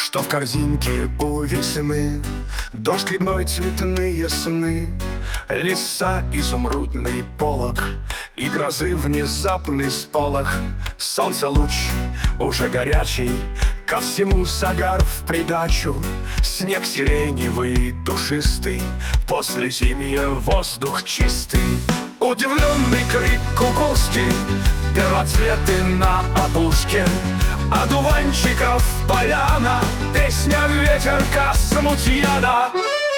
Что в корзинке у весны? Дождь ледяной, цветные сны, леса, изумрудный полог и грозы внезапный сполох. Солнце луч уже горячий, ко всему загар в придачу. Снег сиреневый, душистый, после зимья воздух чистый. Удивленный крик кукушки, первоцветы на опушке, одуванчиков поляна, песня ветерка смутьяна.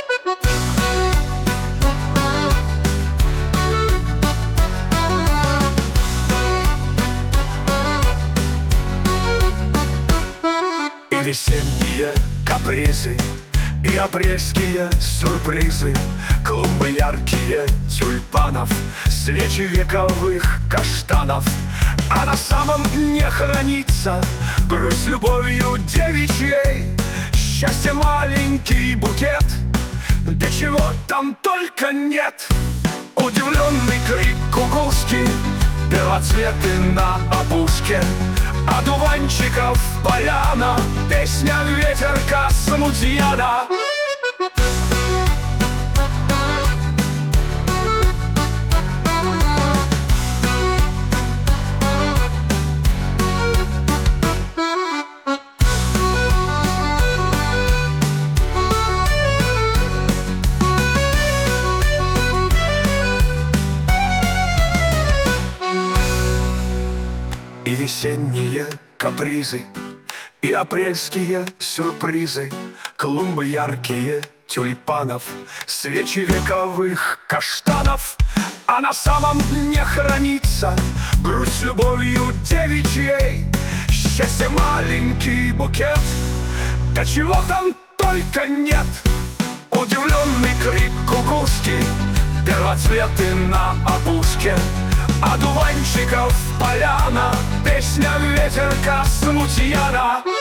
И весенние капризы, и апрельские сюрпризы, клумбы яркие тюльпанов, свечи вековых каштанов. А на самом дне хранится грудь с любовью девичьей, счастье маленький букет, да чего там только нет. Удивленный крик кукушки, первоцветы на опушке, одуванчиков поляна, песня ветерка смутьяна. И весенние капризы, и апрельские сюрпризы, клумбы яркие тюльпанов, свечи вековых каштанов. А на самом дне хранится грудь с любовью девичьей, счастье маленький букет, да чего там только нет. Удивленный крик кукушки, первоцветы на опушке, одуванчиков поляна, песня ветерка смутьяна.